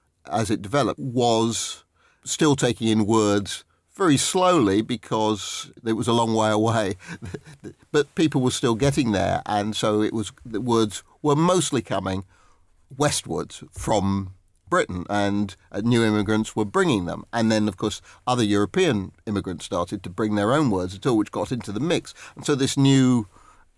as it developed, was still taking in words very slowly because it was a long way away. But people were still getting there, and so it was the words were mostly coming westwards from Britain, and uh, new immigrants were bringing them. And then, of course, other European immigrants started to bring their own words at all, which got into the mix. And so this new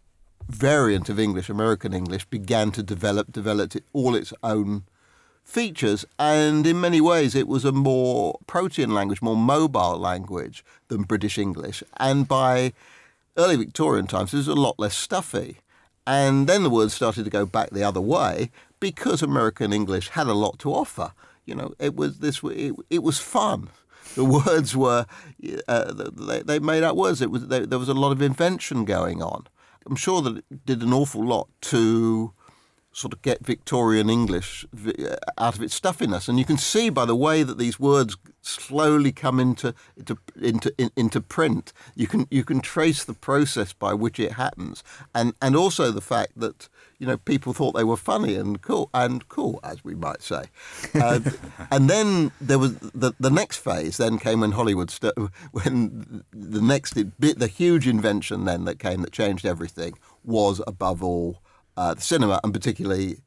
variant of English, American English, began to develop, developed it, all its own features. And in many ways, it was a more protean language, more mobile language than British English. And by early Victorian times, it was a lot less stuffy. And then the words started to go back the other way because American English had a lot to offer. You know, it was this. It, it was fun. The words were. Uh, they, they made up words. It was. They, there was a lot of invention going on. I'm sure that it did an awful lot to sort of get Victorian English out of its stuffiness, and you can see by the way that these words slowly come into into into into print. You can you can trace the process by which it happens, and and also the fact that you know people thought they were funny and cool and cool, as we might say. Uh, and then there was the the next phase. Then came when Hollywood st- when the next bit, the huge invention then that came that changed everything was above all. Uh, the cinema, and particularly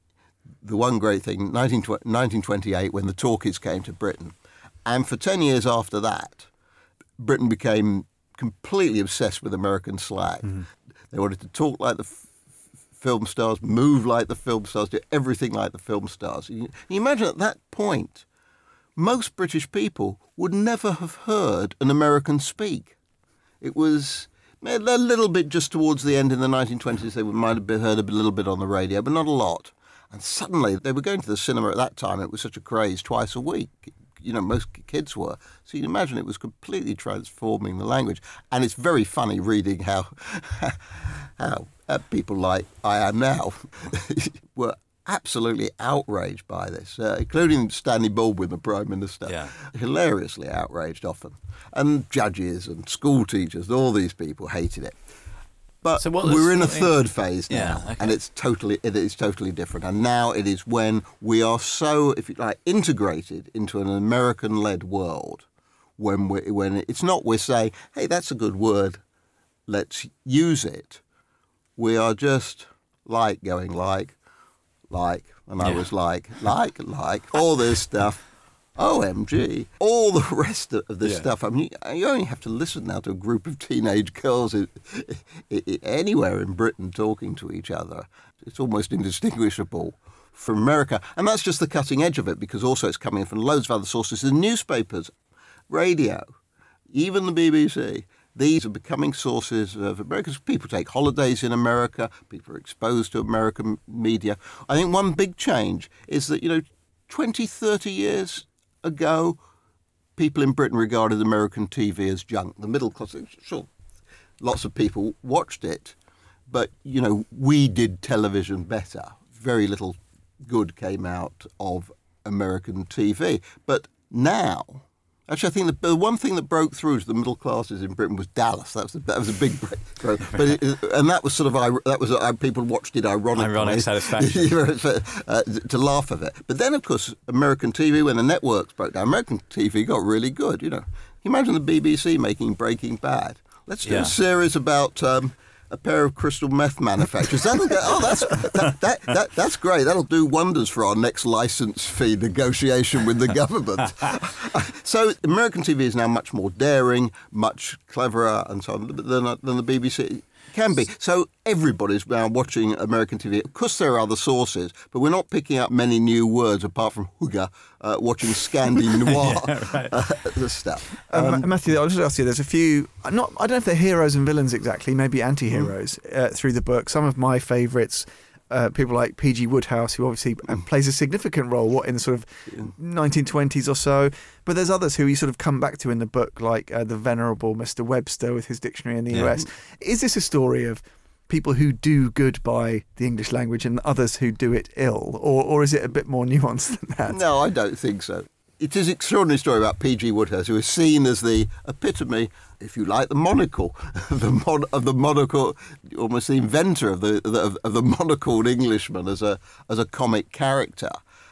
the one great thing, nineteen twenty-eight, when the talkies came to Britain. And for ten years after that, Britain became completely obsessed with American slang. Mm-hmm. They wanted to talk like the f- film stars, move like the film stars, do everything like the film stars. You, you imagine at that point, most British people would never have heard an American speak. It was... A little bit just towards the end in the nineteen twenties, they might have been heard a little bit on the radio, but not a lot. And suddenly they were going to the cinema at that time. It was such a craze, twice a week. You know, most kids were. So you can imagine it was completely transforming the language. And it's very funny reading how how uh, people like I am now were absolutely outraged by this, uh, including Stanley Baldwin, the Prime Minister. Yeah. Hilariously outraged often. And judges and school teachers, all these people hated it. But so we're in a third phase now, yeah, okay. and it's totally it is totally different. And now it is when we are so, if you like, integrated into an American-led world, when we when it's not we're saying, hey, that's a good word, let's use it. We are just like going like, like, and yeah. I was like, like, like, all this stuff. O M G, all the rest of this yeah. stuff. I mean, you only have to listen now to a group of teenage girls anywhere in Britain talking to each other. It's almost indistinguishable from America. And that's just the cutting edge of it, because also it's coming from loads of other sources. The newspapers, radio, even the B B C. These are becoming sources of America. People take holidays in America. People are exposed to American media. I think one big change is that, you know, twenty, thirty years ago, people in Britain regarded American T V as junk. The middle class, sure, lots of people watched it, but, you know, we did television better. Very little good came out of American T V. But now, actually, I think the, the one thing that broke through to the middle classes in Britain was Dallas. That was a, that was a big break, but it, and that was sort of that was uh, people watched it ironically, ironic satisfaction uh, to laugh at it. But then, of course, American T V, when the networks broke down, American T V got really good. You know, imagine the B B C making Breaking Bad. Let's do yeah. a series about. Um, A pair of crystal meth manufacturers. That'll go, oh, that's that, that, that, that's great. That'll do wonders for our next license fee negotiation with the government. So American T V is now much more daring, much cleverer, and so on than, than the B B C can be. So everybody's now watching American T V. Of course, there are other sources, but we're not picking up many new words apart from hygge, uh, watching Scandi Noir yeah, right. uh, stuff. Um, um, Matthew, I'll just ask you, there's a few, not I don't know if they're heroes and villains exactly, maybe anti-heroes mm. uh, through the book. Some of my favourites, uh, people like P G Wodehouse, who obviously mm. plays a significant role what in the sort of yeah. nineteen twenties or so. But there's others who you sort of come back to in the book, like uh, the venerable Mister Webster with his dictionary in the yeah. U S. Is this a story of people who do good by the English language and others who do it ill? Or, or is it a bit more nuanced than that? No, I don't think so. it is an extraordinary story about P G Woodhouse, who is seen as the epitome, if you like, the monocle, the mon- of the monocle, almost the inventor of the, the of the monocled Englishman as a as a comic character,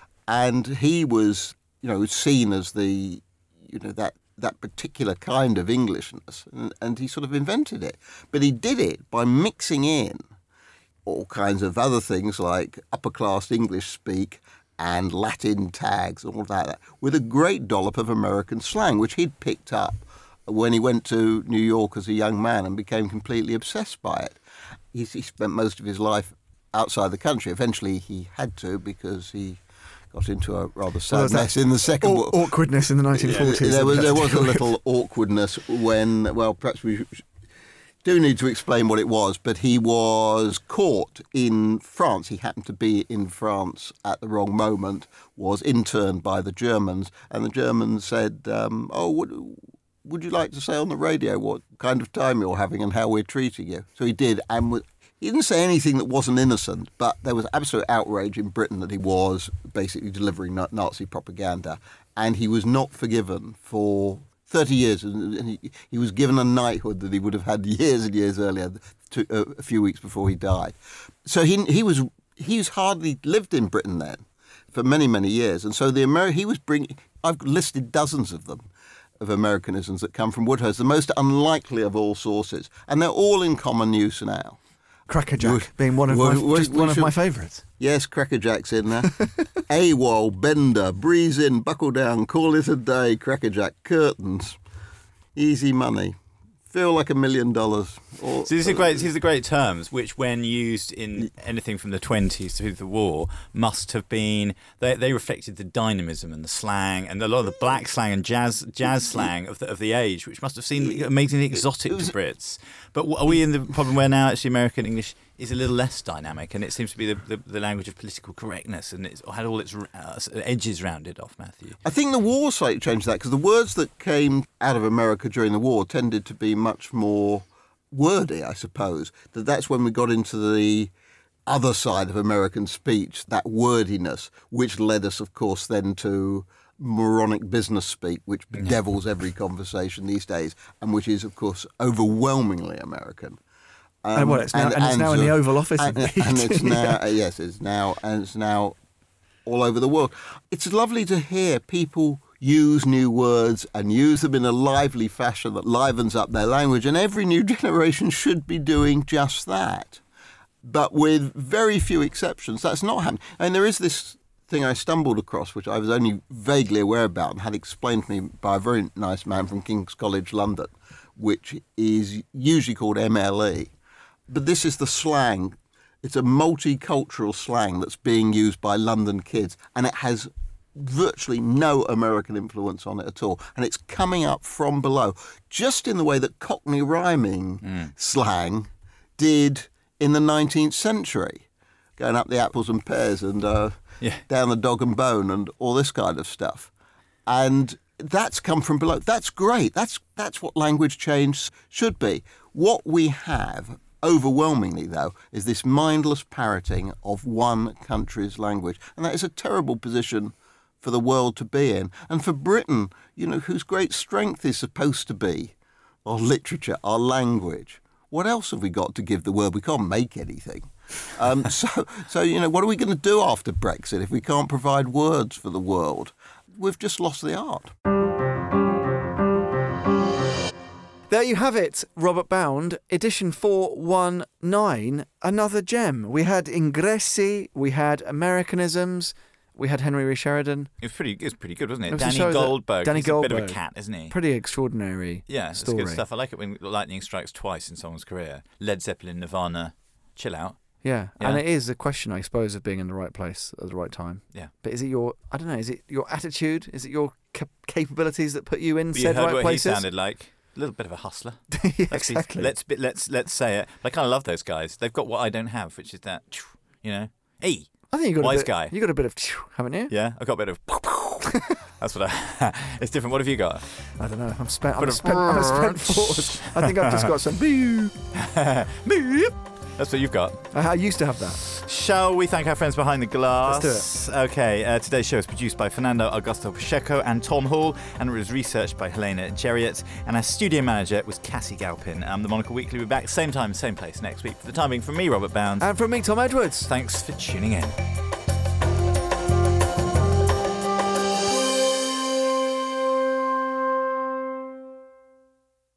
and he was, you know, seen as the, you know, that that particular kind of Englishness, and, and he sort of invented it. But he did it by mixing in all kinds of other things like upper class English speak and Latin tags and all that, with a great dollop of American slang, which he'd picked up when he went to New York as a young man and became completely obsessed by it. He, he spent most of his life outside the country. Eventually he had to, because he got into a rather sad Well, mess in the Second Aw- War. awkwardness in the nineteen forties. There was, there was a little awkwardness when, well, perhaps we do need to explain what it was, but he was caught in France. He happened to be in France at the wrong moment, was interned by the Germans, and the Germans said, um, oh, would, would you like to say on the radio what kind of time you're having and how we're treating you? So he did, and was, he didn't say anything that wasn't innocent, but there was absolute outrage in Britain that he was basically delivering Nazi propaganda, and he was not forgiven for thirty years, and he, he was given a knighthood that he would have had years and years earlier, to, uh, a few weeks before he died. So he he was he was hardly lived in Britain then for many many years, and so the Ameri- he was bringing. I've listed dozens of them, of Americanisms that come from Woodhouse, the most unlikely of all sources, and they're all in common use now. Crackerjack Would- being one of would- my, would- just we one of should- my favourites. Yes, Crackerjack's in there. AWOL, Bender, breeze in, buckle down, call it a day, Crackerjack, curtains, easy money, feel like a million dollars. Or- So these are great. These are great terms, which, when used in anything from the twenties through the war, must have been. They, they reflected the dynamism and the slang and a lot of the black slang and jazz jazz slang of the of the age, which must have seemed amazingly exotic to Brits. But are we in the problem where now actually American English is a little less dynamic, and it seems to be the, the, the language of political correctness, and it's had all its uh, edges rounded off, Matthew? I think the war slightly changed that, because the words that came out of America during the war tended to be much more wordy, I suppose. That that's when we got into the other side of American speech, that wordiness, which led us, of course, then to moronic business speak, which bedevils every conversation these days, and which is, of course, overwhelmingly American. Um, and well, it's now, and, and it's now in the so- Oval Office. and, indeed. and it's now Yeah. uh, yes, it's now and it's now all over the world. It's lovely to hear people use new words and use them in a lively fashion that livens up their language, and every new generation should be doing just that. But with very few exceptions, that's not happening. And there is this thing I stumbled across, which I was only vaguely aware about and had explained to me by a very nice man from King's College London, which is usually called M L E. But this is the slang. It's a multicultural slang that's being used by London kids, and it has virtually no American influence on it at all. And it's coming up from below, just in the way that Cockney rhyming Mm. slang did in the nineteenth century, going up the apples and pears and uh, Yeah. down the dog and bone and all this kind of stuff. And that's come from below. That's great. That's that's what language change should be. What we have, overwhelmingly, though, is this mindless parroting of one country's language. And that is a terrible position for the world to be in. And for Britain, you know, whose great strength is supposed to be our literature, our language. What else have we got to give the world? We can't make anything. Um, so, so, you know, what are we going to do after Brexit if we can't provide words for the world? We've just lost the art. There you have it, Robert Bound, edition four one nine, another gem. We had ingressi, we had Americanisms, we had Henry Rees Sheridan. It was pretty. It was pretty good, wasn't It it? was a Danny show that- Goldberg. Danny He's a bit of a Goldberg. cat, isn't he? Pretty extraordinary Yeah, it's story. good stuff. I like it when lightning strikes twice in someone's career. Led Zeppelin, Nirvana, chill out. Yeah. Yeah. and it is a question, I suppose, of being in the right place at the right time. Yeah. But is it your, I don't know, is it your attitude? Is it your cap- capabilities that put you in But you said heard right what places? he sounded like. A little bit of a hustler. Yeah, Let's be- exactly. let's be, let's let's say it. But I kind of love those guys. They've got what I don't have, which is that, you know, hey, I think you got wise a bit, guy. You got a bit of, haven't you? Yeah, I've got a bit of. That's what I. It's different. What have you got? I don't know. I'm spent. I'm Bit a of- spent. I'm a spent force. I think I've just got some. Boo. That's what you've got. I, I used to have that. Shall we thank our friends behind the glass? Let's do it. Okay, uh, today's show is produced by Fernando Augusto Pacheco and Tom Hall, and it was researched by Helena Jerriott, and our studio manager was Cassie Galpin. Um, the Monocle Weekly will be back same time, same place next week. For the time being, from me, Robert Bounds. And from me, Tom Edwards. Thanks for tuning in.